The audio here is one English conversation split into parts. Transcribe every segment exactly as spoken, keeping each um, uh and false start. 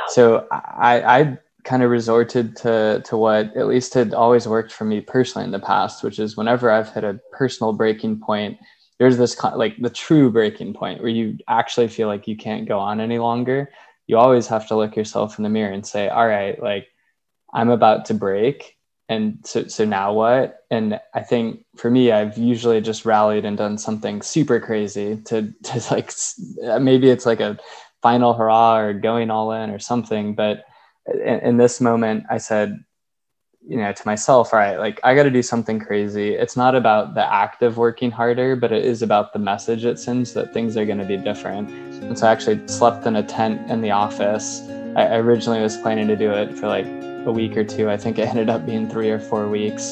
So I, I kind of resorted to to what at least had always worked for me personally in the past, which is whenever I've hit a personal breaking point, there's this like the true breaking point where you actually feel like you can't go on any longer. You always have to look yourself in the mirror and say, all right, like I'm about to break. And so, so now what? And I think for me, I've usually just rallied and done something super crazy to, to like, maybe it's like a final hurrah or going all in or something. But in, in this moment, I said, you know, to myself, all right, like I got to do something crazy. It's not about the act of working harder, but it is about the message it sends that things are going to be different. And so I actually slept in a tent in the office. I originally was planning to do it for like a week or two. I think it ended up being three or four weeks.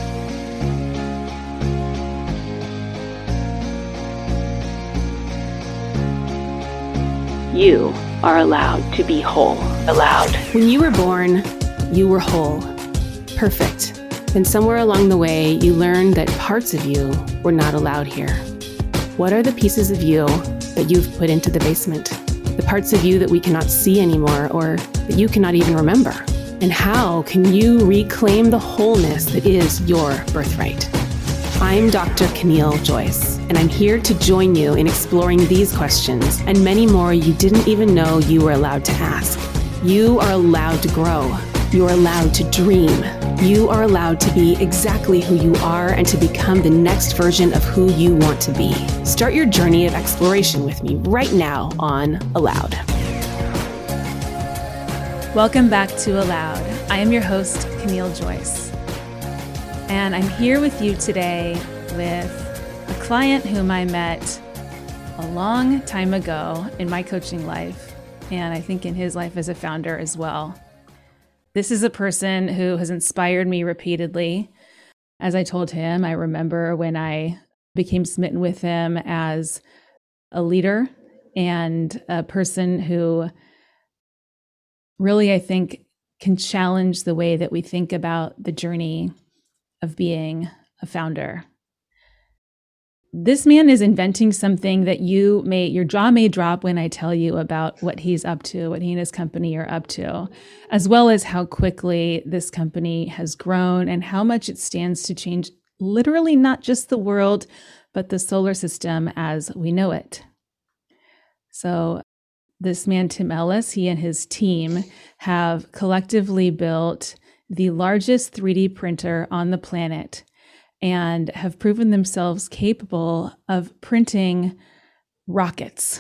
You are allowed to be whole. Allowed. When you were born, you were whole. Perfect. Then somewhere along the way, you learned that parts of you were not allowed here. What are the pieces of you that you've put into the basement? The parts of you that we cannot see anymore or that you cannot even remember? And how can you reclaim the wholeness that is your birthright? I'm Doctor Camille Joyce, and I'm here to join you in exploring these questions and many more you didn't even know you were allowed to ask. You are allowed to grow. You're allowed to dream. You are allowed to be exactly who you are and to become the next version of who you want to be. Start your journey of exploration with me right now on Allowed. Welcome back to Allowed. I am your host, Camille Joyce. And I'm here with you today with a client whom I met a long time ago in my coaching life, and I think in his life as a founder as well. This is a person who has inspired me repeatedly. As I told him, I remember when I became smitten with him as a leader and a person who really, I think, can challenge the way that we think about the journey of being a founder. This man is inventing something that you may, your jaw may drop when I tell you about what he's up to, what he and his company are up to, as well as how quickly this company has grown and how much it stands to change literally not just the world, but the solar system as we know it. So this man, Tim Ellis, he and his team have collectively built the largest three D printer on the planet and have proven themselves capable of printing rockets.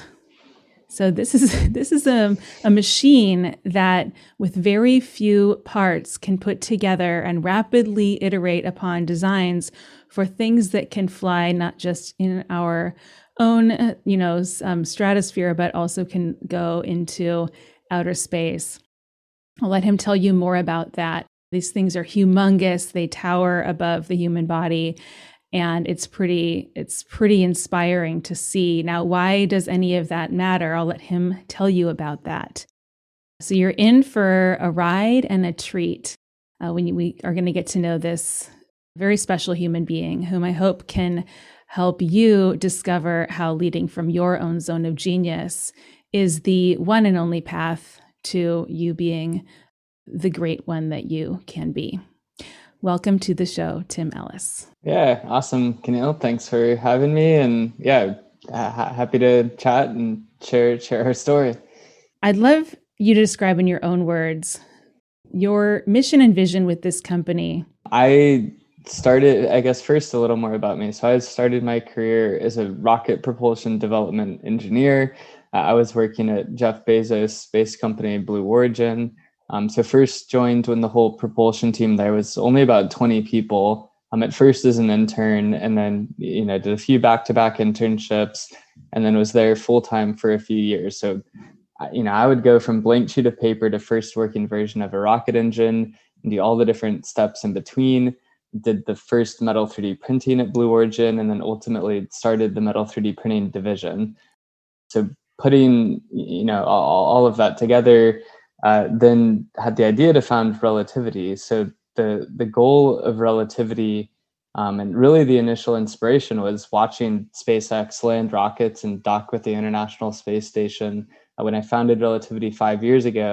So this is this is a, a machine that with very few parts can put together and rapidly iterate upon designs for things that can fly not just in our own, you know, um, stratosphere, but also can go into outer space. I'll let him tell you more about that. These things are humongous. They tower above the human body, and it's pretty, it's pretty inspiring to see. Now, why does any of that matter? I'll let him tell you about that. So you're in for a ride and a treat uh, when you, we are going to get to know this very special human being, whom I hope can help you discover how leading from your own zone of genius is the one and only path to you being the great one that you can be. Welcome to the show, Tim Ellis. Yeah, awesome, Camille. Thanks for having me. And yeah, ha- happy to chat and share share our story. I'd love you to describe in your own words your mission and vision with this company. I started, I guess, first a little more about me. So I started my career as a rocket propulsion development engineer. Uh, I was working at Jeff Bezos' space company, Blue Origin. Um, so first joined when the whole propulsion team there was only about twenty people. Um, at first as an intern, and then, you know, did a few back-to-back internships, and then was there full-time for a few years. So, you know, I would go from blank sheet of paper to first working version of a rocket engine and do all the different steps in between. Did the first metal three D printing at Blue Origin, and then ultimately started the metal three D printing division. So putting, you know, all, all of that together, uh, then had the idea to found Relativity. So the the goal of Relativity, um, and really the initial inspiration was watching SpaceX land rockets and dock with the International Space Station. Uh, when I founded Relativity five years ago,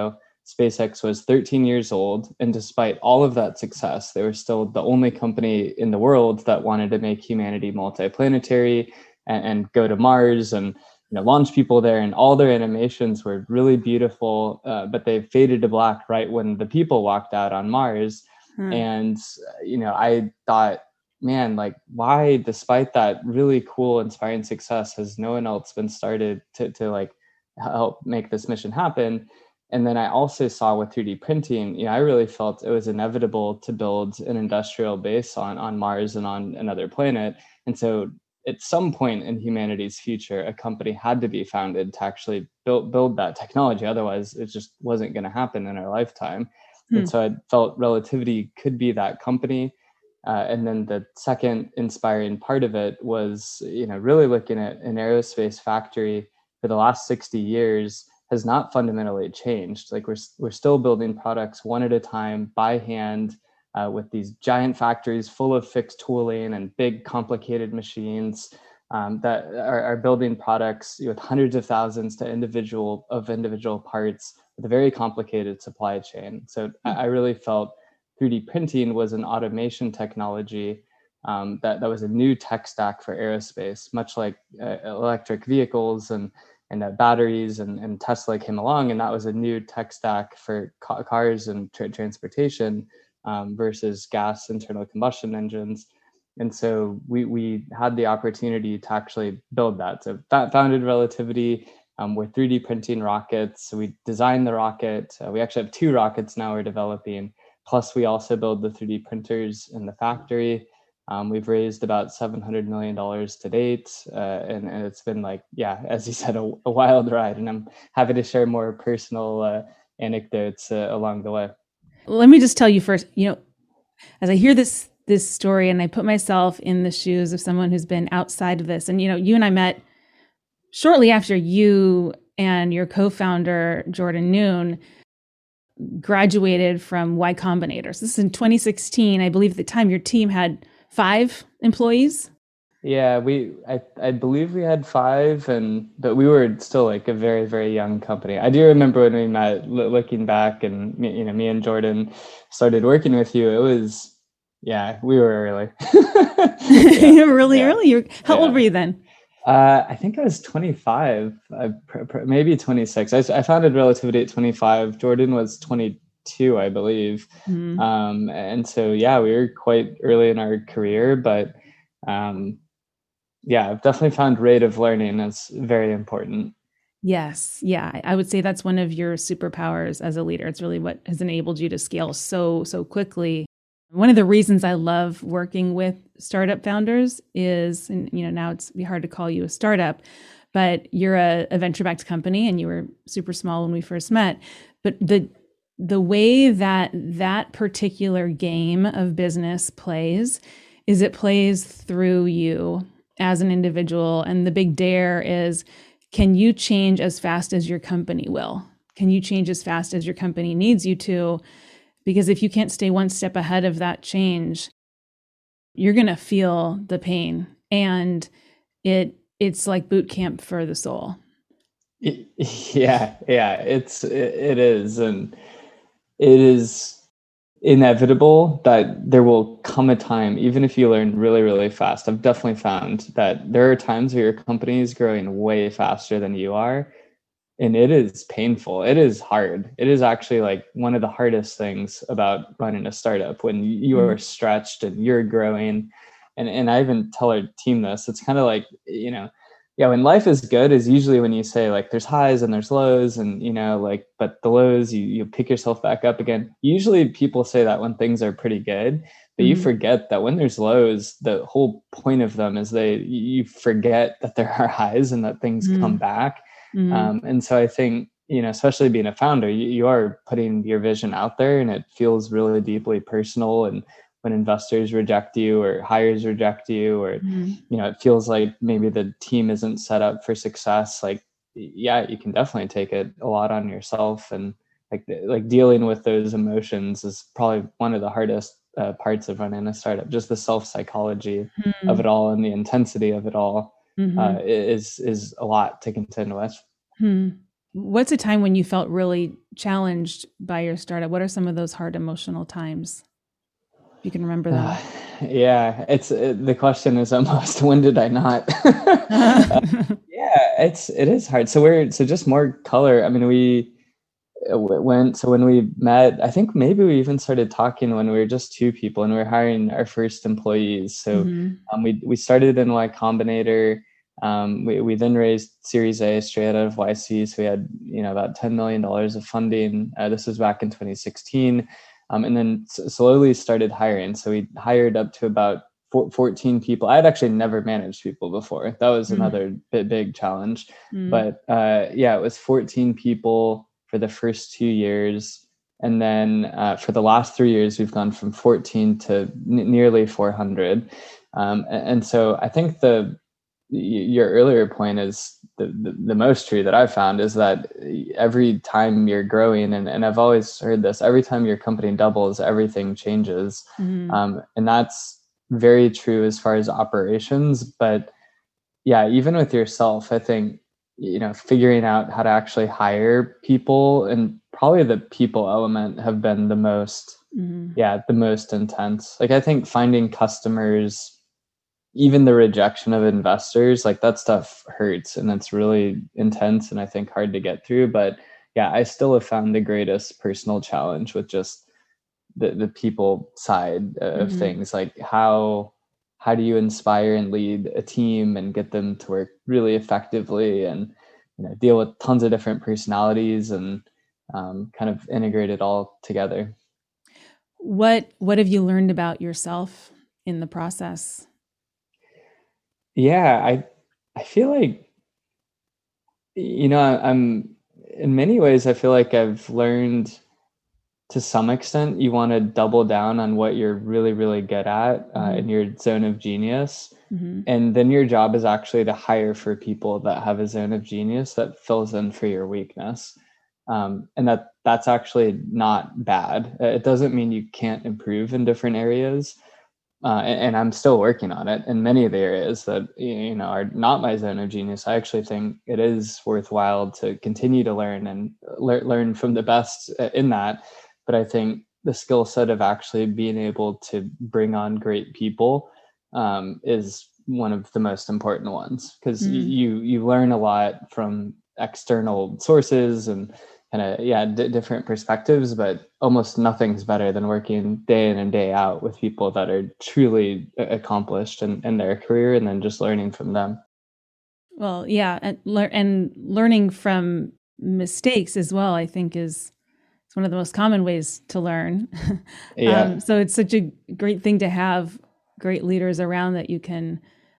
SpaceX was thirteen years old. And despite all of that success, they were still the only company in the world that wanted to make humanity multiplanetary and, and go to Mars and you know, launch people there. And all their animations were really beautiful, uh, but they faded to black right when the people walked out on Mars. Hmm. And, you know, I thought, man, like, why, despite that really cool, inspiring success, has no one else been started to, to like help make this mission happen? And then I also saw with three D printing, you know, I really felt it was inevitable to build an industrial base on, on Mars and on another planet. And so at some point in humanity's future, a company had to be founded to actually build, build that technology. Otherwise, it just wasn't going to happen in our lifetime. Hmm. And so I felt Relativity could be that company. Uh, and then the second inspiring part of it was, you know, really looking at an aerospace factory for the last sixty years has not fundamentally changed. Like we're we're still building products one at a time by hand uh, with these giant factories full of fixed tooling and big complicated machines um, that are, are building products with hundreds of thousands to individual of individual parts with a very complicated supply chain. So mm-hmm. I, I really felt three D printing was an automation technology um, that, that was a new tech stack for aerospace, much like uh, electric vehicles and, and uh, batteries and, and Tesla came along. And that was a new tech stack for ca- cars and tra- transportation um, versus gas internal combustion engines. And so we, we had the opportunity to actually build that. So that founded Relativity. Um, we're three D printing rockets. So we designed the rocket. Uh, we actually have two rockets now we're developing. Plus, we also build the three D printers in the factory. Um, we've raised about seven hundred million dollars to date. Uh, and, and it's been like, yeah, as you said, a, a wild ride. And I'm happy to share more personal uh, anecdotes uh, along the way. Let me just tell you first, you know, as I hear this this story and I put myself in the shoes of someone who's been outside of this. And, you know, you and I met shortly after you and your co-founder, Jordan Noon, graduated from Y Combinator. So this is in twenty sixteen. I believe at the time your team had five employees. Yeah, we I, I believe we had five, and but we were still like a very, very young company. I do remember when we met, l- looking back, and me, you know, me and Jordan started working with you. It was, yeah, we were early. yeah. You were really yeah. early. You were, how yeah. old were you then? Uh, I think I was twenty-five, uh, pr- pr- maybe twenty-six. I, I founded Relativity at twenty-five. Jordan was twenty-two, I believe. Mm-hmm. Um, and so, yeah, we were quite early in our career, but um, yeah, I've definitely found rate of learning is very important. Yes. Yeah. I would say that's one of your superpowers as a leader. It's really what has enabled you to scale so, so quickly. One of the reasons I love working with startup founders is, and you know, now it's be hard to call you a startup, but you're a, a venture-backed company and you were super small when we first met. But the the way that that particular game of business plays is it plays through you as an individual. And the big dare is, can you change as fast as your company will? Can you change as fast as your company needs you to? Because if you can't stay one step ahead of that change, you're going to feel the pain. And it it's like boot camp for the soul. Yeah, yeah, it's it, it is. And it is inevitable that there will come a time, even if you learn really, really fast. I've definitely found that there are times where your company is growing way faster than you are. And it is painful. It is hard. It is actually like one of the hardest things about running a startup when you are stretched and you're growing. And and I even tell our team this. It's kind of like, you know, yeah, when life is good is usually when you say like there's highs and there's lows and, you know, like, but the lows, you, you pick yourself back up again. Usually people say that when things are pretty good, but mm-hmm. you forget that when there's lows, the whole point of them is they, you forget that there are highs and that things mm-hmm. come back. Mm-hmm. Um, and so I think, you know, especially being a founder, you, you are putting your vision out there and it feels really deeply personal. And when investors reject you or hires reject you, or, mm-hmm. you know, it feels like maybe the team isn't set up for success. Like, yeah, you can definitely take it a lot on yourself. And like, like dealing with those emotions is probably one of the hardest uh, parts of running a startup, just the self-psychology mm-hmm. of it all and the intensity of it all. Mm-hmm. Uh, is is a lot to contend with. Hmm. What's a time when you felt really challenged by your startup? What are some of those hard emotional times? If you can remember them. Uh, yeah, it's it, the question is almost when did I not? uh, yeah, it's it is hard. So we're so just more color. I mean, we went so when we met, I think maybe we even started talking when we were just two people and we were hiring our first employees. So Mm-hmm. um, we we started in Y Combinator. Um, we we then raised Series A straight out of Y C. So we had you know about ten million dollars of funding. Uh, this was back in twenty sixteen. Um, and then s- slowly started hiring. So we hired up to about four, fourteen people. I had actually never managed people before. That was Mm. another big, big challenge. Mm. But uh, yeah, it was fourteen people for the first two years. And then uh, for the last three years, we've gone from fourteen to n- nearly four hundred. Um, and, and so I think the your earlier point is the, the, the most true that I've found is that every time you're growing, and, and I've always heard this, every time your company doubles, everything changes. Mm-hmm. Um, and that's very true as far as operations. But yeah, even with yourself, I think, you know, figuring out how to actually hire people and probably the people element have been the most, Mm-hmm. yeah, the most intense. Like I think finding customers, even the rejection of investors, like that stuff hurts and it's really intense and I think hard to get through. But yeah, I still have found the greatest personal challenge with just the, the people side of Mm-hmm. things. Like how how do you inspire and lead a team and get them to work really effectively and you know deal with tons of different personalities and um, kind of integrate it all together. What What have you learned about yourself in the process? Yeah, I I feel like, you know, I'm in many ways, I feel like I've learned to some extent, you want to double down on what you're really, really good at uh, Mhm. in your zone of genius. Mhm. And then your job is actually to hire for people that have a zone of genius that fills in for your weakness. Um, and that that's actually not bad. Uh, It doesn't mean you can't improve in different areas. Uh, and, and I'm still working on it in many of the areas that you know are not my zone of genius. I actually think it is worthwhile to continue to learn and lear- learn from the best uh, in that. But I think the skill set of actually being able to bring on great people um, is one of the most important ones because Mm. you you learn a lot from external sources and kind of yeah d- different perspectives, but almost nothing's better than working day in and day out with people that are truly a- accomplished in, in their career and then just learning from them. Well, yeah, and lear- and learning from mistakes as well, I think is it's one of the most common ways to learn. Yeah, Um, so it's such a great thing to have great leaders around that you can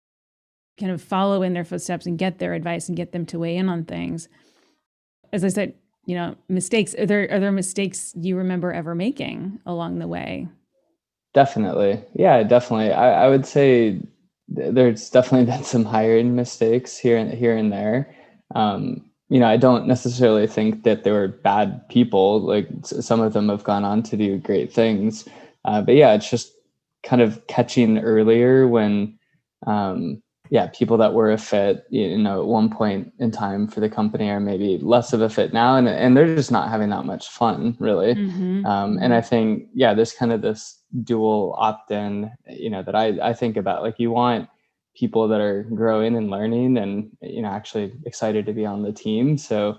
kind of follow in their footsteps and get their advice and get them to weigh in on things. As I said, you know, mistakes. Are there are there mistakes you remember ever making along the way? definitely. Yeah, definitely. I, I would say th- there's definitely been some hiring mistakes here and here and there. Um, you know, I don't necessarily think that they were bad people. Like s- some of them have gone on to do great things. Uh, but yeah, it's just kind of catching earlier when, um, yeah, people that were a fit, you know, at one point in time for the company are maybe less of a fit now, and and they're just not having that much fun, really. Mm-hmm. Um, and I think, yeah, there's kind of this dual opt-in, you know, that I I think about. Like you want people that are growing and learning, and you know, actually excited to be on the team. So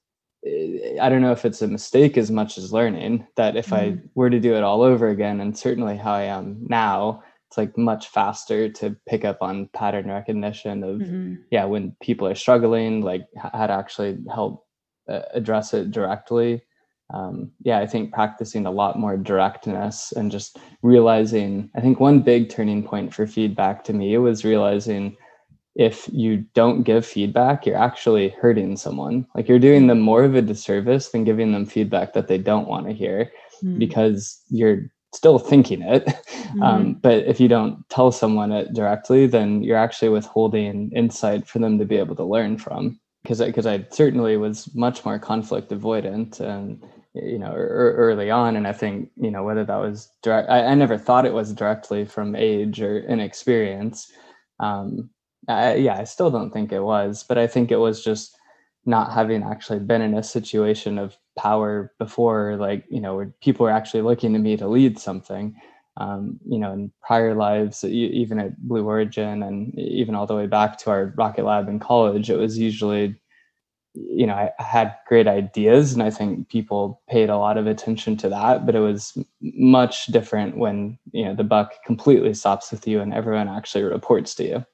eh, I don't know if it's a mistake as much as learning that if I Mhm. were to do it all over again, and certainly how I am now, it's like much faster to pick up on pattern recognition of, Mhm. yeah, when people are struggling, like h- how to actually help uh, address it directly. Um, yeah, I think practicing a lot more directness and just realizing, I think one big turning point for feedback to me was realizing if you don't give feedback, you're actually hurting someone. Like you're doing them more of a disservice than giving them feedback that they don't want to hear Mhm. because you're still thinking it. Um, Mhm. but if you don't tell someone it directly, then you're actually withholding insight for them to be able to learn from. Because because I certainly was much more conflict avoidant, and you know, er, early on, and I think you know whether that was direct. I, I never thought it was directly from age or inexperience. Um, I, yeah, I still don't think it was, but I think it was just not having actually been in a situation of power before, like, you know, where people are actually looking to me to lead something. Um, you know, in prior lives, e- even at Blue Origin and even all the way back to our Rocket Lab in college, it was usually, you know, I had great ideas and I think people paid a lot of attention to that, but it was much different when, you know, the buck completely stops with you and everyone actually reports to you.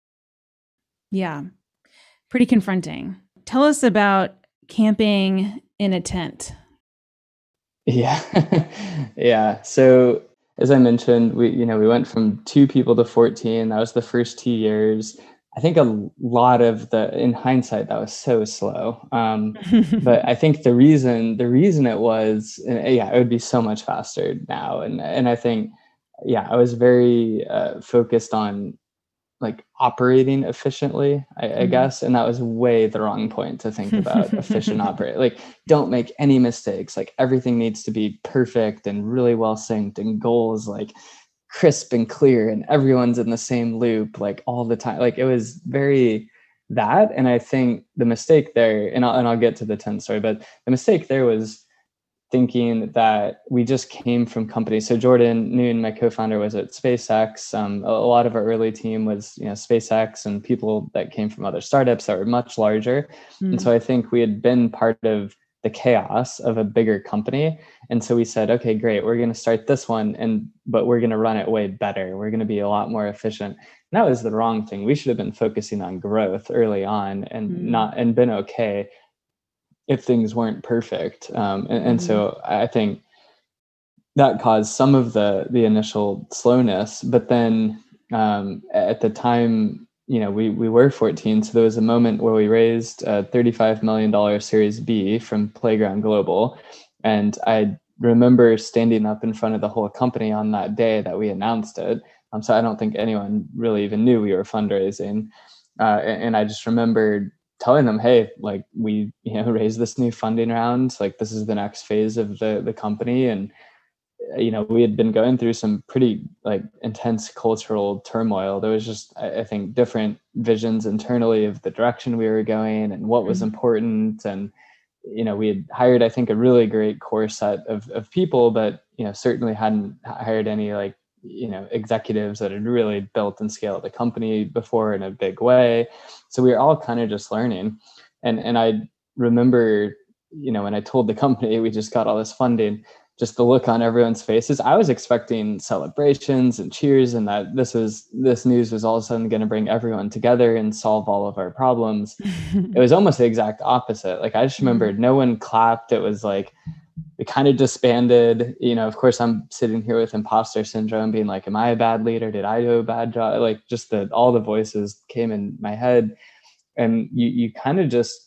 Yeah. Pretty confronting. Tell us about camping in a tent. Yeah. Yeah. So as I mentioned, we, you know, we went from two people to fourteen. That was the first two years. I think a lot of the, in hindsight, that was so slow. Um, but I think the reason, the reason it was, and yeah, it would be so much faster now. And, and I think, yeah, I was very uh, focused on like operating efficiently, I, I Mhm. guess. And that was way the wrong point to think about efficient operate. Like, don't make any mistakes. Like everything needs to be perfect and really well synced and goals like crisp and clear and everyone's in the same loop like all the time. Like it was very that. And I think the mistake there, and I'll, and I'll get to the tent story, but the mistake there was thinking that we just came from companies. So Jordan Noon, my co-founder, was at SpaceX. Um, a, a lot of our early team was, you know, SpaceX and people that came from other startups that were much larger. Mm. And so I think we had been part of the chaos of a bigger company. And so we said, okay, great, we're going to start this one, and but we're going to run it way better. We're going to be a lot more efficient. And that was the wrong thing. We should have been focusing on growth early on and mm. not and been okay if things weren't perfect. Um, and, and mm-hmm. so I think that caused some of the the initial slowness. But then um, at the time, you know, we we were fourteen. So there was a moment where we raised a thirty-five million dollars Series B from Playground Global. And I remember standing up in front of the whole company on that day that we announced it. Um, so I don't think anyone really even knew we were fundraising. Uh, and, and I just remembered telling them, hey, like we, you know, raised this new funding round, like this is the next phase of the the company. And, you know, we had been going through some pretty like intense cultural turmoil. There was just, I, I think, different visions internally of the direction we were going and what was mm-hmm. important. And, you know, we had hired, I think, a really great core set of, of people, but, you know, certainly hadn't hired any like, you know, executives that had really built and scaled the company before in a big way. So we were all kind of just learning. And and I remember, you know, when I told the company we just got all this funding, just the look on everyone's faces. I was expecting celebrations and cheers and that this was this news was all of a sudden going to bring everyone together and solve all of our problems. It was almost the exact opposite. Like I just remembered no one clapped. It was like we kind of disbanded. You know, of course, I'm sitting here with imposter syndrome being like, am I a bad leader? Did I do a bad job? Like just the, all the voices came in my head. And you, you kind of just,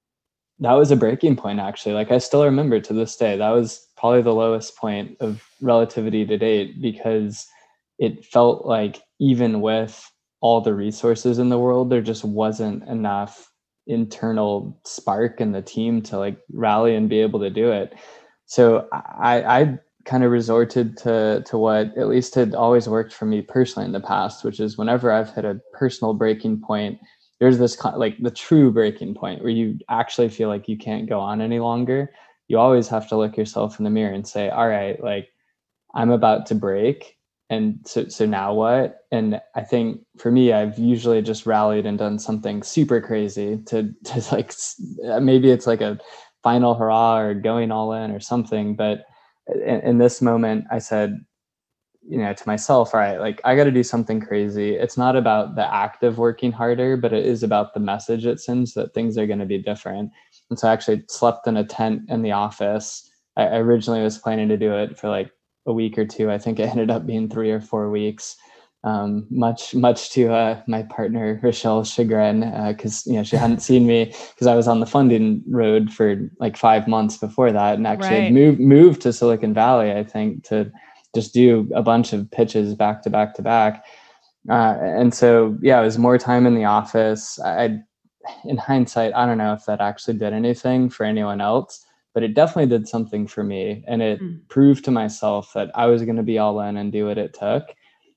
that was a breaking point, actually. Like I still remember to this day, that was probably the lowest point of relativity to date, because it felt like even with all the resources in the world, there just wasn't enough internal spark in the team to like rally and be able to do it. So I, I kind of resorted to to what at least had always worked for me personally in the past, which is whenever I've hit a personal breaking point, there's this like the true breaking point where you actually feel like you can't go on any longer. You always have to look yourself in the mirror and say, all right, like I'm about to break. And so, so now what? And I think for me, I've usually just rallied and done something super crazy to, to like, maybe it's like a final hurrah or going all in or something. But in, in this moment, I said, you know, to myself, all right, like I got to do something crazy. It's not about the act of working harder, but it is about the message it sends that things are going to be different. And so I actually slept in a tent in the office. I, I originally was planning to do it for like a week or two. I think it ended up being three or four weeks, um, much, much to uh, my partner, Rochelle's chagrin, because, uh, you know, she hadn't seen me because I was on the funding road for like five months before that, and actually right. had moved, moved to Silicon Valley, I think, to just do a bunch of pitches back to back to back. Uh, and so, yeah, it was more time in the office. I, in hindsight, I don't know if that actually did anything for anyone else, but it definitely did something for me. And it mm. proved to myself that I was going to be all in and do what it took.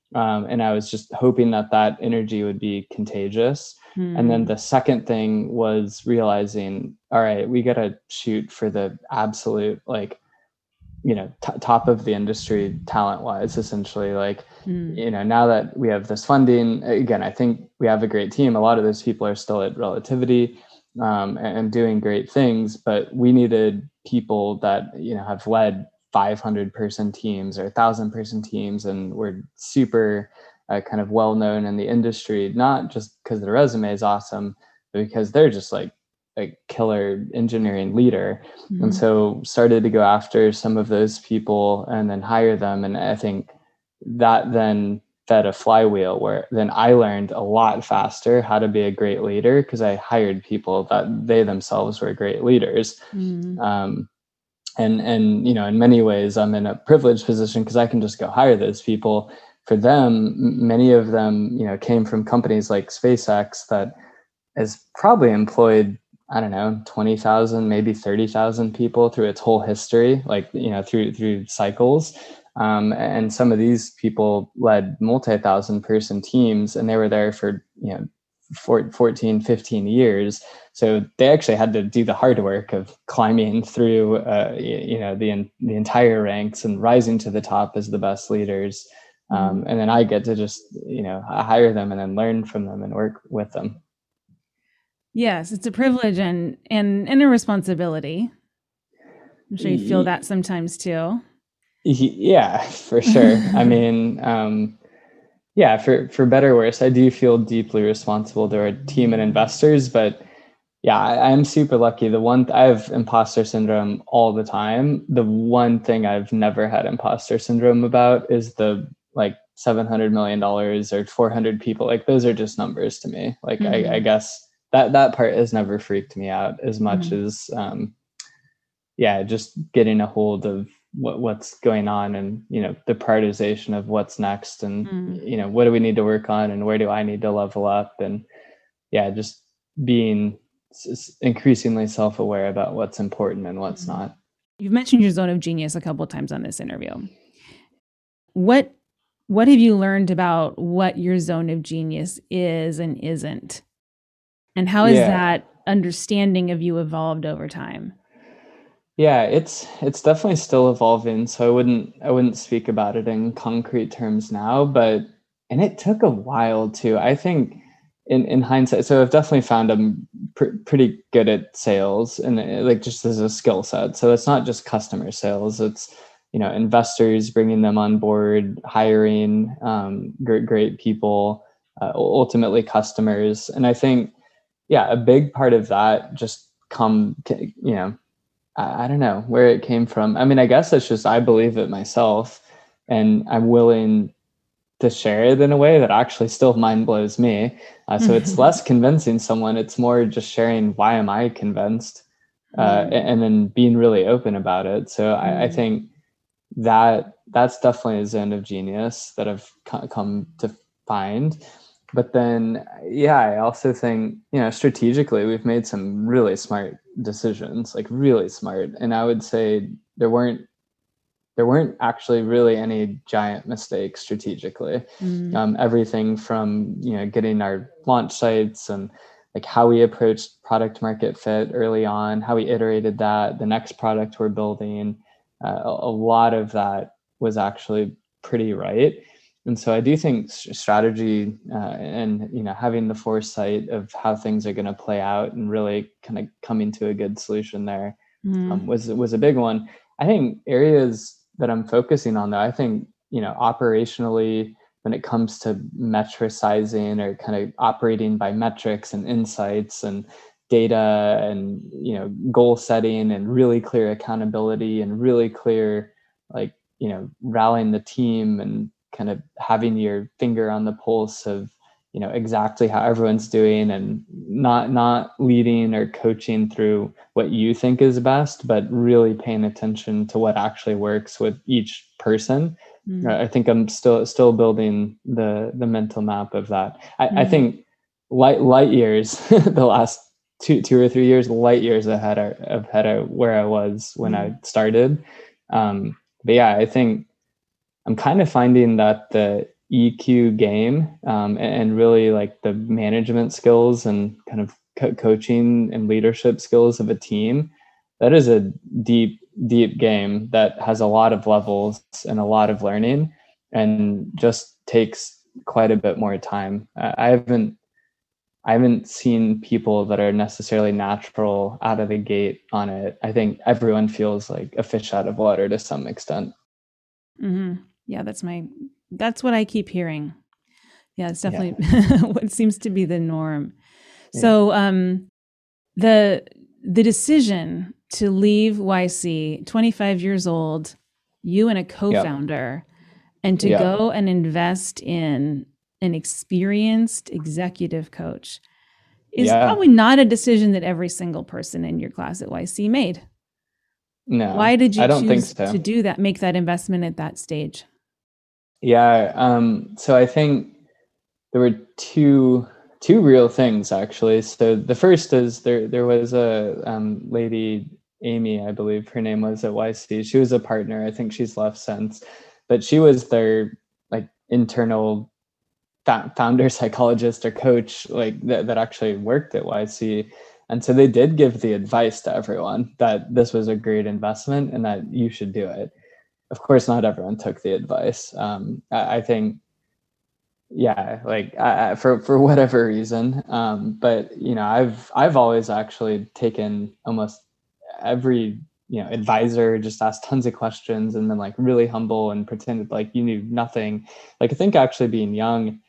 Um, and I was just hoping that that energy would be contagious. Mm. And then the second thing was realizing, all right, we got to shoot for the absolute, like, you know, t- top of the industry talent wise, essentially. Like, mm. you know, now that we have this funding, again, I think we have a great team. A lot of those people are still at Relativity um, and, and doing great things, but we needed people that, you know, have led five hundred person teams or one thousand person teams, and we're super uh, kind of well known in the industry, not just because their resume is awesome, but because they're just like a killer engineering leader. Mm-hmm. And so started to go after some of those people and then hire them. And I think that then fed a flywheel where then I learned a lot faster how to be a great leader because I hired people that they themselves were great leaders. Mm-hmm. Um, And, and, you know, in many ways, I'm in a privileged position because I can just go hire those people. For them, many of them, you know, came from companies like SpaceX that has probably employed, I don't know, twenty thousand, maybe thirty thousand people through its whole history, like, you know, through, through cycles. Um, and some of these people led multi-thousand person teams, and they were there for, you know, fourteen, fifteen years. So they actually had to do the hard work of climbing through, uh, you know, the the entire ranks and rising to the top as the best leaders. Um, and then I get to just, you know, hire them and then learn from them and work with them. Yes, it's a privilege and and, and a responsibility. I'm sure you feel that sometimes too. Yeah, for sure. I mean, um, yeah, for, for better or worse, I do feel deeply responsible to our team and investors, but yeah, I, I'm super lucky. The one, I have imposter syndrome all the time. The one thing I've never had imposter syndrome about is the like seven hundred million dollars or four hundred people. Like those are just numbers to me. Like, mm-hmm. I, I guess that, that part has never freaked me out as much mm-hmm. as, um, yeah, just getting a hold of what what's going on and, you know, the prioritization of what's next and, mm. you know, what do we need to work on and where do I need to level up? And yeah, just being increasingly self-aware about what's important and what's not. You've mentioned your zone of genius a couple of times on this interview. What, what have you learned about what your zone of genius is and isn't? And how has yeah. that understanding of you evolved over time? Yeah, it's it's definitely still evolving. So I wouldn't I wouldn't speak about it in concrete terms now, but and it took a while too. I think in, in hindsight, so I've definitely found I'm pr- pretty good at sales and like just as a skill set. So it's not just customer sales; it's, you know, investors, bringing them on board, hiring um, great great people, uh, ultimately customers. And I think, yeah, a big part of that just come you know. I don't know where it came from. I mean, I guess it's just, I believe it myself and I'm willing to share it in a way that actually still mind blows me. Uh, so it's less convincing someone. It's more just sharing why am I convinced uh, mm. and then being really open about it. So mm. I, I think that that's definitely a zone of genius that I've come to find. But then, yeah, I also think, you know, strategically, we've made some really smart decisions, like really smart. And I would say there weren't, there weren't actually really any giant mistakes strategically. Mm. Um, everything from, you know, getting our launch sites and like how we approached product market fit early on, how we iterated that, the next product we're building, uh, a, a lot of that was actually pretty right. And so I do think strategy uh, and, you know, having the foresight of how things are going to play out and really kind of coming to a good solution there mm. um, was was a big one. I think areas that I'm focusing on, though, I think, you know, operationally, when it comes to metricizing or kind of operating by metrics and insights and data and, you know, goal setting and really clear accountability and really clear, like, you know, rallying the team and kind of having your finger on the pulse of, you know, exactly how everyone's doing and not not leading or coaching through what you think is best, but really paying attention to what actually works with each person. Mm. I think I'm still still building the the mental map of that. I, mm. I think light light years the last two two or three years light years ahead of ahead of where I was when mm. I started. Um, but yeah, I think I'm kind of finding that the E Q game, um, and really like the management skills and kind of co- coaching and leadership skills of a team, that is a deep, deep game that has a lot of levels and a lot of learning, and just takes quite a bit more time. I haven't, I haven't seen people that are necessarily natural out of the gate on it. I think everyone feels like a fish out of water to some extent. Mm-hmm. Yeah, that's my, that's what I keep hearing. Yeah, it's definitely yeah. what seems to be the norm. Yeah. So um, the the decision to leave Y C, twenty-five years old, you and a co-founder, yep. and to yep. go and invest in an experienced executive coach is yeah. probably not a decision that every single person in your class at Y C made. No, Why did you I don't choose think so. to do that, make that investment at that stage? Yeah, um, so I think there were two two real things actually. So the first is there there was a um, lady, Amy, I believe her name was, at Y C. She was a partner. I think she's left since, but she was their like internal fa- founder psychologist or coach, like that that actually worked at Y C. And so they did give the advice to everyone that this was a great investment and that you should do it. Of course, not everyone took the advice. Um, I, I think, yeah, like I, for for whatever reason. Um, but you know, I've I've always actually taken almost every you know advisor, just asked tons of questions, and then like really humble and pretended like you knew nothing. Like I think actually being young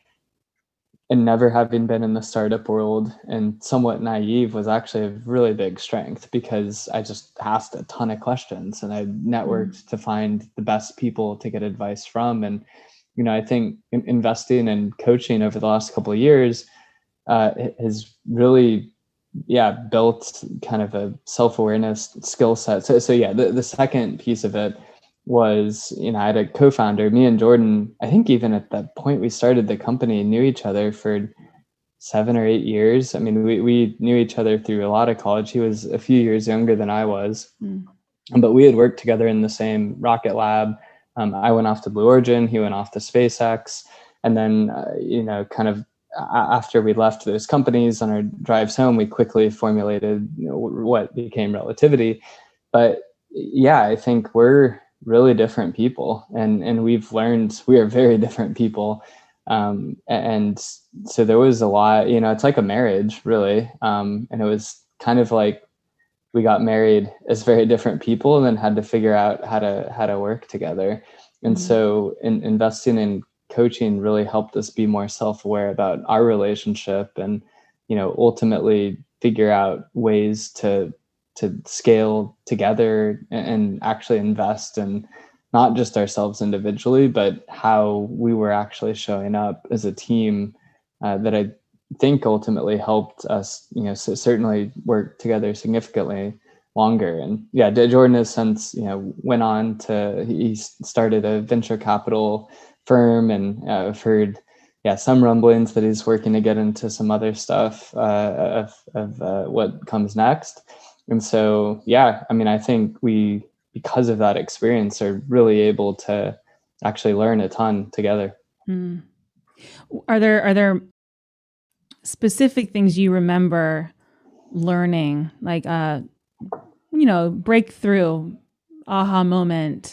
and never having been in the startup world and somewhat naive was actually a really big strength, because I just asked a ton of questions and I networked mm. to find the best people to get advice from. And, you know, I think in investing and coaching over the last couple of years uh, has really, yeah, built kind of a self-awareness skill set. So, so yeah, the, the second piece of it was, you know, I had a co-founder, me and Jordan, I think even at the point we started the company, knew each other for seven or eight years. I mean, we, we knew each other through a lot of college. He was a few years younger than I was, mm. but we had worked together in the same rocket lab. Um, I went off to Blue Origin, he went off to SpaceX. And then, uh, you know, kind of after we left those companies on our drives home, we quickly formulated, you know, what became Relativity. But yeah, I think we're really different people, and and we've learned we are very different people, um and so there was a lot, you know, it's like a marriage really, um and it was kind of like we got married as very different people and then had to figure out how to how to work together. And mm-hmm. so in, investing in coaching really helped us be more self-aware about our relationship, and you know ultimately figure out ways to to scale together and actually invest in not just ourselves individually, but how we were actually showing up as a team, uh, that I think ultimately helped us, you know, so certainly work together significantly longer. And yeah, Jordan has since, you know, went on to, he started a venture capital firm, and uh, I've heard, yeah, some rumblings that he's working to get into some other stuff uh, of, of uh, what comes next. And so, yeah, I mean, I think we, because of that experience, are really able to actually learn a ton together. Mm. Are there are there specific things you remember learning, like uh, you know, breakthrough, aha moment,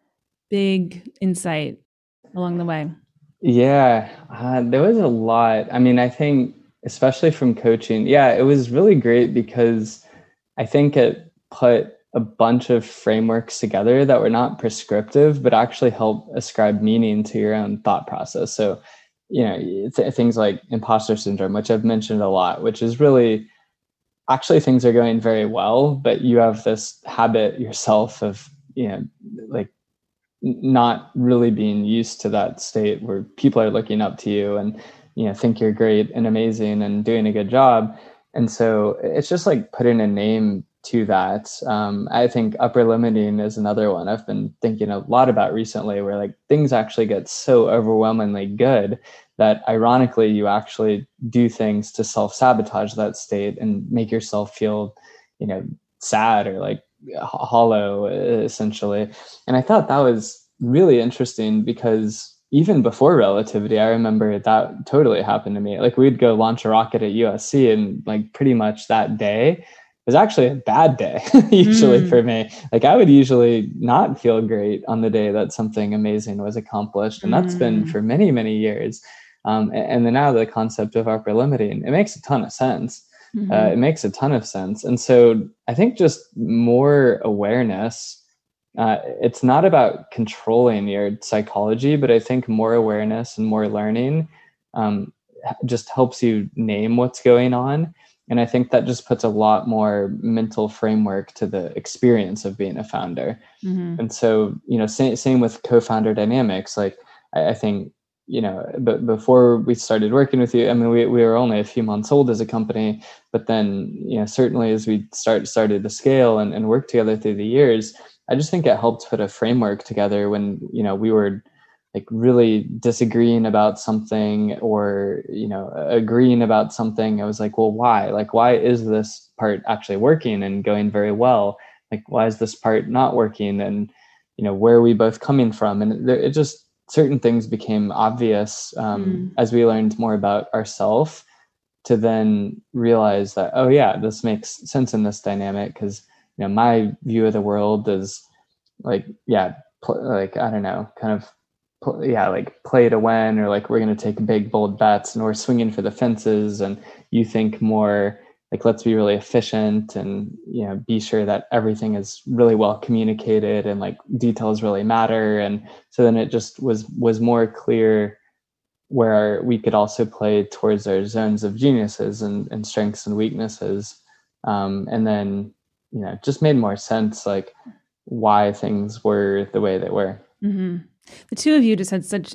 big insight along the way? Yeah, uh, there was a lot. I mean, I think especially from coaching, yeah, it was really great because I think it put a bunch of frameworks together that were not prescriptive, but actually help ascribe meaning to your own thought process. So, you know, th- things like imposter syndrome, which I've mentioned a lot, which is really actually things are going very well, but you have this habit yourself of, you know, like not really being used to that state where people are looking up to you and, you know, think you're great and amazing and doing a good job. And so it's just like putting a name to that. Um, I think upper limiting is another one I've been thinking a lot about recently, where like things actually get so overwhelmingly good that ironically you actually do things to self-sabotage that state and make yourself feel, you know, sad or like hollow essentially. And I thought that was really interesting because even before relativity, I remember that totally happened to me. Like we'd go launch a rocket at U S C, and like pretty much that day was actually a bad day usually mm. for me. Like I would usually not feel great on the day that something amazing was accomplished. And that's mm. been for many, many years. Um, and, and then now the concept of upper limiting, it makes a ton of sense. Mm-hmm. Uh, it makes a ton of sense. And so I think just more awareness, uh, it's not about controlling your psychology, but I think more awareness and more learning um, just helps you name what's going on. And I think that just puts a lot more mental framework to the experience of being a founder. Mm-hmm. And so, you know, same, same with co-founder dynamics. Like, I, I think, you know, but before we started working with you, I mean, we, we were only a few months old as a company, but then, you know, certainly as we start started to scale and, and work together through the years, I just think it helped put a framework together when, you know, we were like really disagreeing about something or, you know, agreeing about something. I was like, well, why? Like, why is this part actually working and going very well? Like, why is this part not working? And, you know, where are we both coming from? And there, it just, certain things became obvious um, mm. as we learned more about ourselves, to then realize that, oh yeah, this makes sense in this dynamic. Cause, you know, my view of the world is like, yeah, pl- like, I don't know, kind of, yeah, like play to win, or like we're going to take big, bold bets and we're swinging for the fences. And you think more like, let's be really efficient and, you know, be sure that everything is really well communicated and like details really matter. And so then it just was, was more clear where we could also play towards our zones of geniuses and, and strengths and weaknesses. Um, and then, you know, it just made more sense, like why things were the way they were. Mm-hmm. The two of you just had such,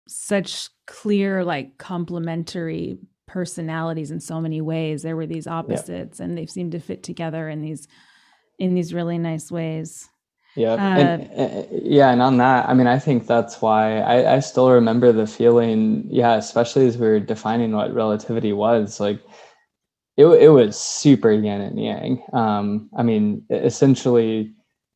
such clear, like complementary personalities in so many ways. There were these opposites, yeah. and they seemed to fit together in these, in these really nice ways. Yeah. Uh, and, uh, yeah. And on that, I mean, I think that's why I, I still remember the feeling, yeah, especially as we were defining what relativity was, like it, it was super yin and yang. Um, I mean, essentially,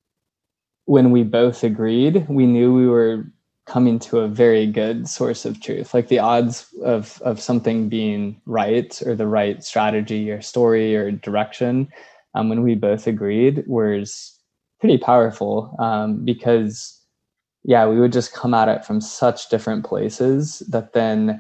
when we both agreed, we knew we were coming to a very good source of truth. Like the odds of, of something being right, or the right strategy or story or direction, um, when we both agreed, was pretty powerful, um, because, yeah, we would just come at it from such different places that then,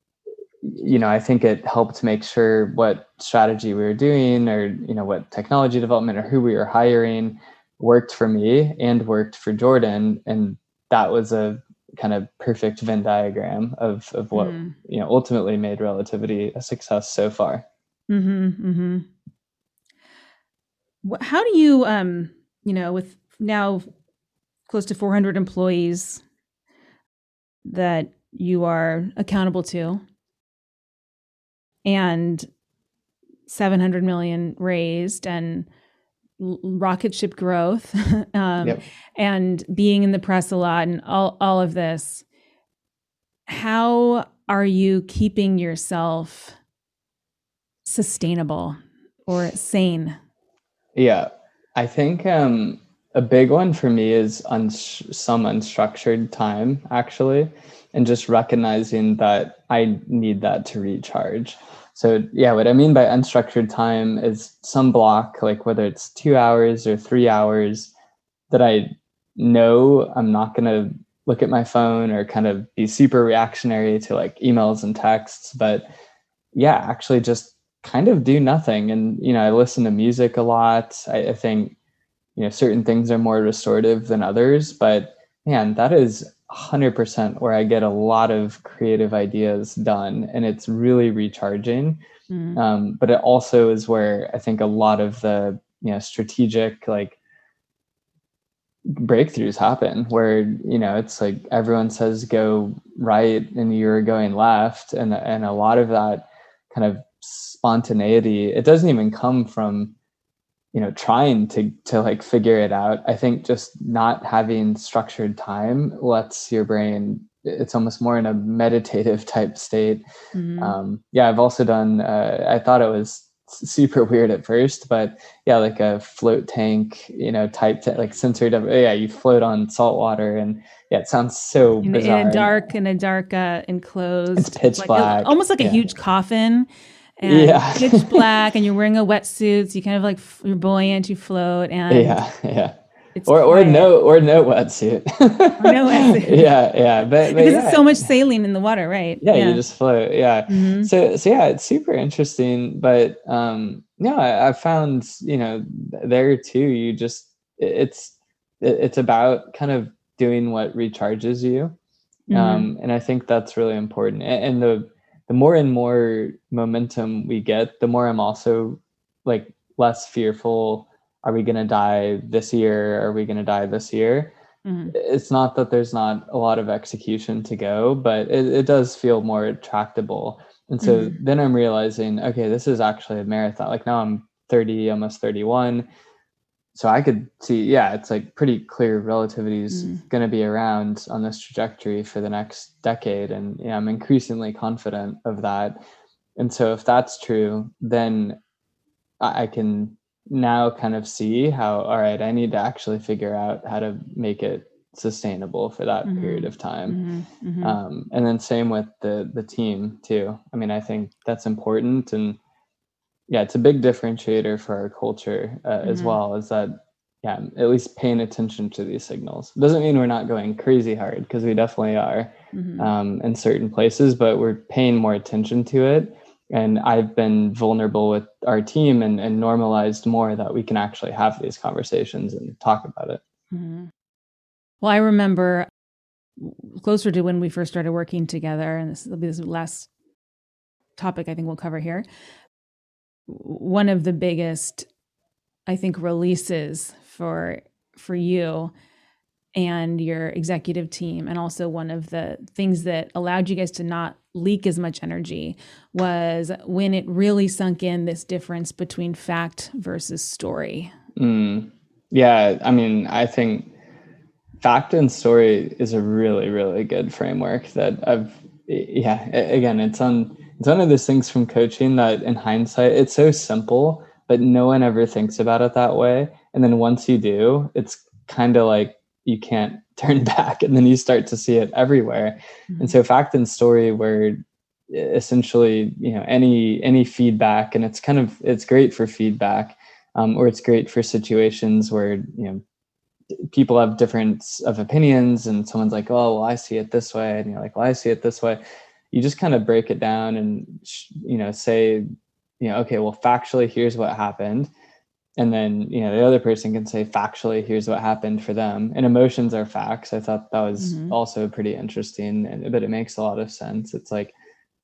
you know, I think it helped make sure what strategy we were doing, or, you know, what technology development or who we were hiring worked for me and worked for Jordan. And that was a kind of perfect Venn diagram of, of what, mm. you know, ultimately made relativity a success so far. Mm-hmm, mm-hmm. How do you, um, you know, with now close to four hundred employees that you are accountable to, and seven hundred million raised, and rocket ship growth, um, yep. and being in the press a lot, and all, all of this, how are you keeping yourself sustainable or sane? Yeah, I think um, a big one for me is un- some unstructured time, actually, and just recognizing that I need that to recharge. So yeah, what I mean by unstructured time is some block, like whether it's two hours or three hours, that I know I'm not going to look at my phone or kind of be super reactionary to like emails and texts, but yeah, actually just kind of do nothing. And, you know, I listen to music a lot. I, I think, you know, certain things are more restorative than others, but man, that is one hundred percent where I get a lot of creative ideas done, and it's really recharging. Mm. Um, but it also is where I think a lot of the, you know, strategic like breakthroughs happen, where, you know, it's like everyone says go right and you're going left. And, and a lot of that kind of spontaneity, it doesn't even come from, you know, trying to, to like figure it out. I think just not having structured time lets your brain, it's almost more in a meditative type state. Mm-hmm. Um, yeah, I've also done, uh, I thought it was super weird at first, but yeah, like a float tank, you know, type t- like sensory. dev- Yeah, you float on salt water, and yeah, it sounds so in, bizarre. in a dark, in a dark uh, enclosed. It's pitch like black, a, almost like a yeah. huge coffin. And Yeah. pitch black, and you're wearing a wetsuit, so you kind of like f- you're buoyant, you float, and Yeah, yeah. it's Or or quiet. no or no wetsuit. Or no wetsuit. Yeah, yeah. But, but because yeah. it's so much saline in the water, right? Yeah, you just float. Yeah. Mhm. So so yeah, it's super interesting. But um no, I, I found, you know, there too, you just it's it, it's about kind of doing what recharges you. Mhm. Um and I think that's really important. And, and the the more and more momentum we get, the more I'm also like less fearful. Are we going to die this year? Are we going to die this year? Mhm. It's not that there's not a lot of execution to go, but it, it does feel more tractable. And so Mhm. then I'm realizing, okay, this is actually a marathon. Like now I'm thirty, almost thirty-one. So I could see, yeah, it's like pretty clear relativity is Mm. going to be around on this trajectory for the next decade. And yeah, I'm increasingly confident of that. And so if that's true, then I, I can now kind of see how, all right, I need to actually figure out how to make it sustainable for that Mhm. period of time. Mhm. Mhm. Um, and then same with the the team too. I mean, I think that's important. And yeah, it's a big differentiator for our culture uh, as Mhm. well, is that, yeah, at least paying attention to these signals. Doesn't mean we're not going crazy hard, because we definitely are Mhm. um, in certain places, but we're paying more attention to it. And I've been vulnerable with our team and, and normalized more that we can actually have these conversations and talk about it. Mhm. Well, I remember closer to when we first started working together, and this will be this last topic I think we'll cover here. One of the biggest, I think, releases for for you and your executive team, and also one of the things that allowed you guys to not leak as much energy, was when it really sunk in, this difference between fact versus story. Mm. Yeah, I mean, I think fact and story is a really, really good framework that I've, yeah, again, it's on, it's one of those things from coaching that in hindsight, it's so simple, but no one ever thinks about it that way. And then once you do, it's kind of like you can't turn back, and then you start to see it everywhere. Mhm. And so fact and story, where essentially, you know, any, any feedback, and it's kind of, it's great for feedback, um, or it's great for situations where, you know, people have different of opinions, and someone's like, oh, well, I see it this way. And you're like, well, I see it this way. You just kind of break it down and, you know, say, you know, okay, well, factually, here's what happened. And then, you know, the other person can say, factually, here's what happened for them. And emotions are facts. I thought that was Mhm. also pretty interesting, and, but it makes a lot of sense. It's like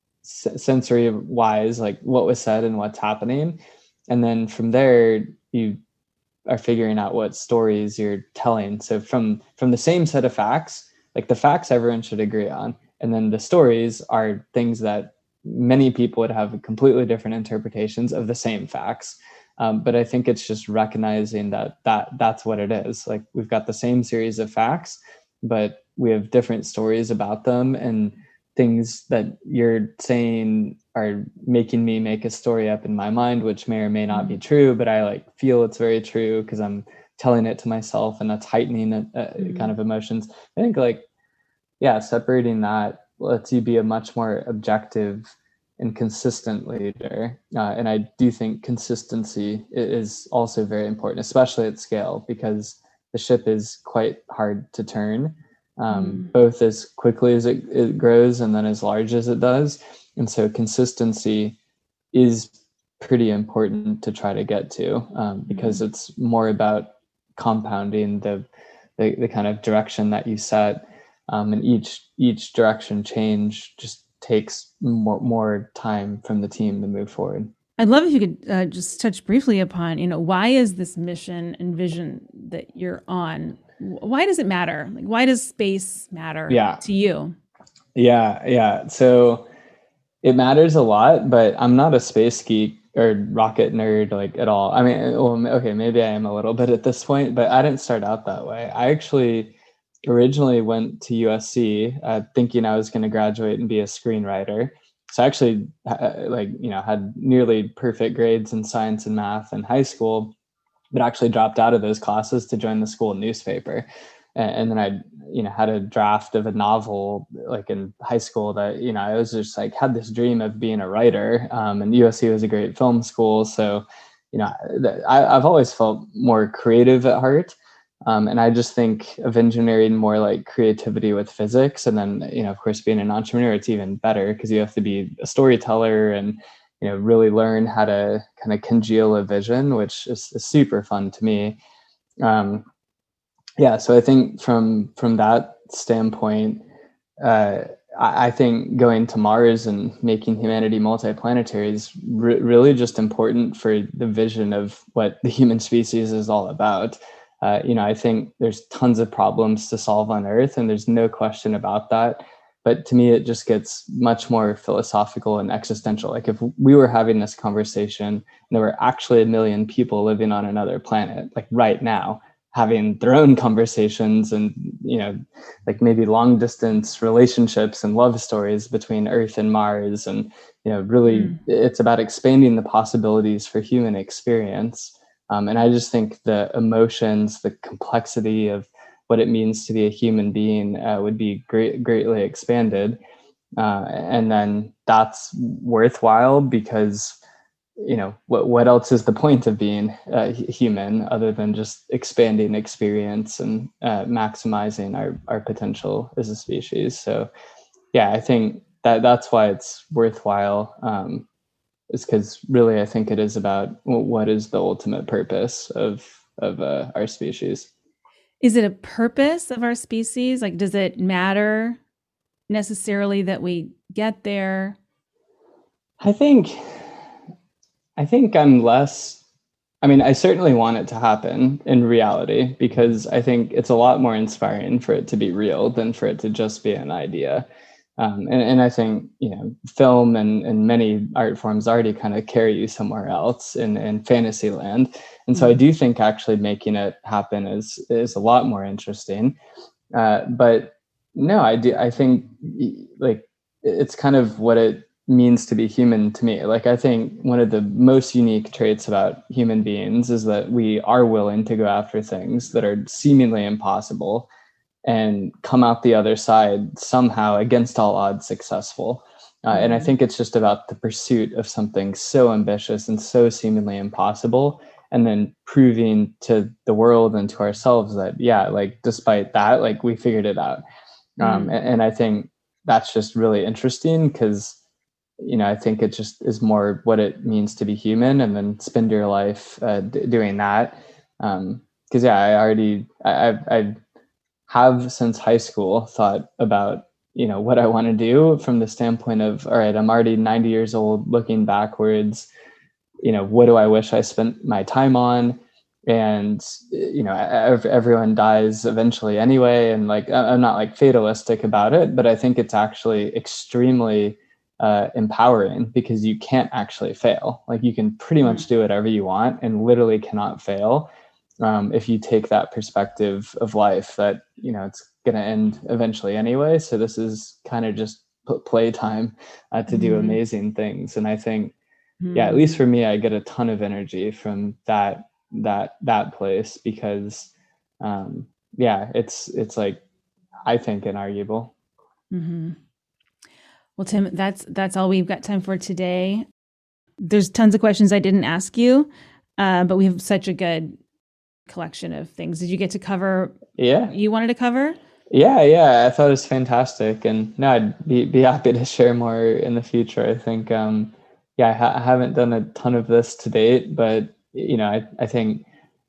s- sensory wise, like what was said and what's happening. And then from there, you are figuring out what stories you're telling. So from from the same set of facts, like the facts everyone should agree on, and then the stories are things that many people would have completely different interpretations of the same facts. Um, but I think it's just recognizing that that that's what it is. Like we've got the same series of facts, but we have different stories about them, and things that you're saying are making me make a story up in my mind, which may or may not be true, but I like feel it's very true because I'm telling it to myself, and that's heightening uh, Mhm. kind of emotions. I think like, yeah, separating that lets you be a much more objective and consistent leader. Uh, and I do think consistency i- is also very important, especially at scale, because the ship is quite hard to turn, um, Mm. both as quickly as it, it grows and then as large as it does. And so consistency is pretty important to try to get to, um, because it's more about compounding the, the, the kind of direction that you set. Um, and each each direction change just takes more more time from the team to move forward. I'd love if you could uh, just touch briefly upon, you know, why is this mission and vision that you're on? wh- Why does it matter? Like, why does space matter Yeah. to you? Yeah, yeah. So it matters a lot, but I'm not a space geek or rocket nerd like at all. I mean, well, okay, maybe I am a little bit at this point, but I didn't start out that way. I actually originally went to U S C uh, thinking I was going to graduate and be a screenwriter. so I actually uh, like, you know, had nearly perfect grades in science and math in high school, but actually dropped out of those classes to join the school newspaper. And, and then I, you know, had a draft of a novel like in high school that, you know, I was just like, had this dream of being a writer. Um, and U S C was a great film school. So, you know, I, I've always felt more creative at heart. Um, and I just think of engineering more like creativity with physics. And then, you know, of course, being an entrepreneur, it's even better because you have to be a storyteller and, you know, really learn how to kind of congeal a vision, which is, is super fun to me. Um, yeah. So I think from, from that standpoint, uh, I, I think going to Mars and making humanity multiplanetary is re- really just important for the vision of what the human species is all about. Uh, you know, I think there's tons of problems to solve on Earth, and there's no question about that. But to me, it just gets much more philosophical and existential. Like if we were having this conversation and there were actually a million people living on another planet, like right now, having their own conversations and, you know, like maybe long distance relationships and love stories between Earth and Mars. And, you know, really mm. it's about expanding the possibilities for human experience. Um, and I just think the emotions, the complexity of what it means to be a human being uh, would be great, greatly expanded. Uh, and then that's worthwhile because, you know, what what else is the point of being uh, human other than just expanding experience and uh, maximizing our, our potential as a species? So, yeah, I think that that's why it's worthwhile. Um, is because really I think it is about what is the ultimate purpose of of uh, our species. Is it a purpose of our species? Like, does it matter necessarily that we get there? I think, I think I'm less, I mean, I certainly want it to happen in reality because I think it's a lot more inspiring for it to be real than for it to just be an idea. Um, and, and I think, you know, film and, and many art forms already kind of carry you somewhere else in, in fantasy land. And so mm-hmm. I do think actually making it happen is, is a lot more interesting. Uh, but no, I do. I think like it's kind of what it means to be human to me. Like, I think one of the most unique traits about human beings is that we are willing to go after things that are seemingly impossible and come out the other side somehow against all odds successful. Uh, mm-hmm. And I think it's just about the pursuit of something so ambitious and so seemingly impossible, and then proving to the world and to ourselves that, yeah, like despite that, like we figured it out. Mm-hmm. Um, and, and I think that's just really interesting because, you know, I think it just is more what it means to be human, and then spend your life uh, d- doing that. Um, cause yeah, I already, I, I've, I've, have since high school thought about, you know, what I want to do from the standpoint of, all right, I'm already ninety years old, looking backwards, you know, what do I wish I spent my time on? And, you know, everyone dies eventually anyway. And like, I'm not like fatalistic about it, but I think it's actually extremely uh, empowering because you can't actually fail. Like you can pretty much do whatever you want and literally cannot fail. Um, if you take that perspective of life that, you know, it's going to end eventually anyway. So this is kind of just playtime uh, to mm-hmm. do amazing things. And I think, mm-hmm. yeah, at least for me, I get a ton of energy from that, that, that place because, um, yeah, it's, it's like, I think inarguable. Mm-hmm. Well, Tim, that's, that's all we've got time for today. There's tons of questions I didn't ask you, uh, but we have such a good collection of things. Did you get to cover? Yeah. You wanted to cover? Yeah. Yeah. I thought it was fantastic. And no, I'd be, be happy to share more in the future. I think, um, yeah, I, ha- I haven't done a ton of this to date, but you know, I, I think,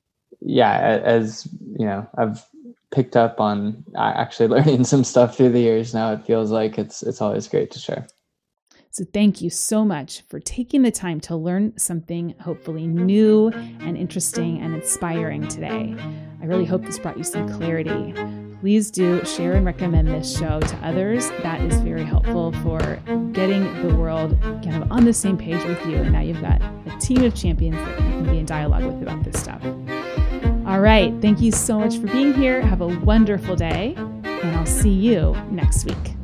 yeah, as you know, I've picked up on actually learning some stuff through the years now. It feels like it's, it's always great to share. So thank you so much for taking the time to learn something hopefully new and interesting and inspiring today. I really hope this brought you some clarity. Please do share and recommend this show to others. That is very helpful for getting the world kind of on the same page with you. And now you've got a team of champions that you can be in dialogue with about this stuff. All right. Thank you so much for being here. Have a wonderful day, and I'll see you next week.